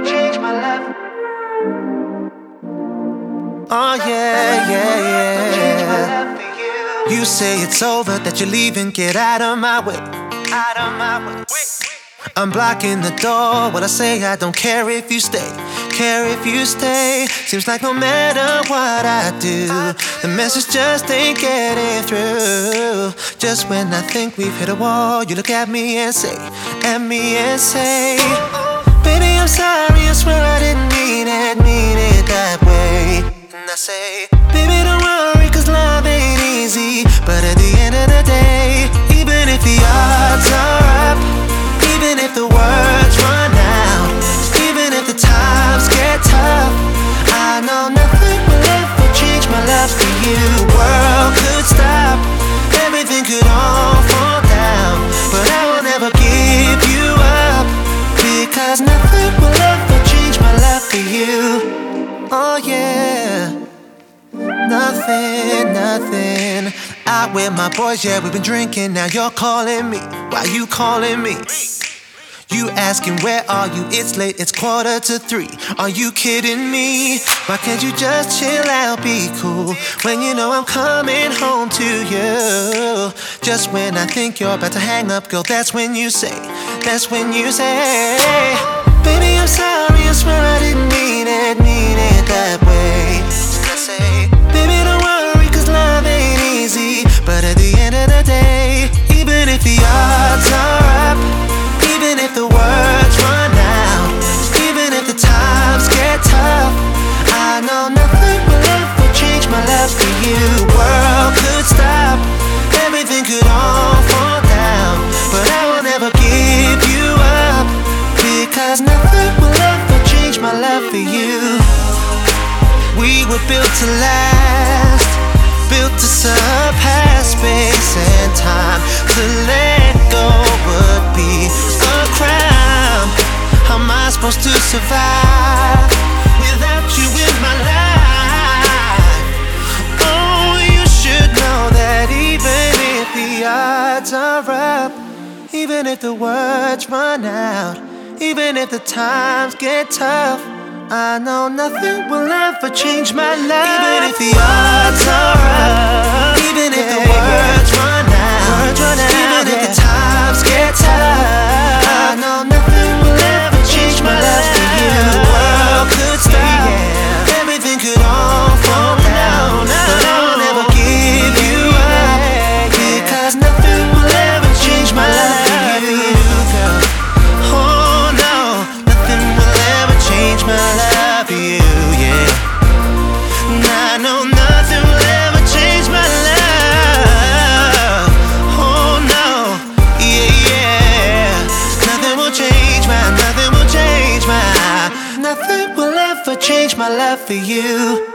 change my life. Oh yeah, yeah, yeah. You say it's over, that you're leaving, get out of my way. Out of my way. I'm blocking the door. What I say, I don't care if you stay. Care if you stay. Seems like no matter what I do, the message just ain't getting through. Just when I think we've hit a wall, you look at me and say, baby, I'm sorry, I swear I didn't mean it that way. And I say, baby, don't worry, cause love ain't easy. But at the end of the day, even if the odds are up, even if the words run out, even if the times get tough, I know nothing will ever change my love for you. World could stop, everything could all fall down, but I will never give you up, because nothing will ever change my love for you. Oh yeah, nothing. Out with my boys, yeah, we've been drinking. Now you're calling me. Why you calling me? You asking where are you? It's late, it's 2:45. Are you kidding me? Why can't you just chill out, be cool, when you know I'm coming home to you? Just when I think you're about to hang up, girl, that's when you say, baby, I'm sorry, I swear I didn't mean it that way. I say, baby, don't worry, cause love ain't easy. But at the end of the day, even if the odds are up, even if the words run out, even if the times get tough, I know nothing will ever change my love for you. World could stop, everything could all fall down, but I will never give you up, because nothing will ever change my love for you. We were built to last, built to surpass space and time. To let go would be a crime. How am I supposed to survive without you in my life? Oh, you should know that even if the odds are up, even if the words run out, even if the times get tough, I know nothing will ever change my life. Even if the odds are up, even if the words run out, even if the times get tough, I know nothing will ever change my love for you. The world could stop, everything could all fall down, but I will never give you up, because nothing will ever change my love for you, girl. Oh no, nothing will ever change my love for you, yeah. I know nothing will ever change my love. Oh no, yeah. Nothing will change my, nothing will ever change my love for you.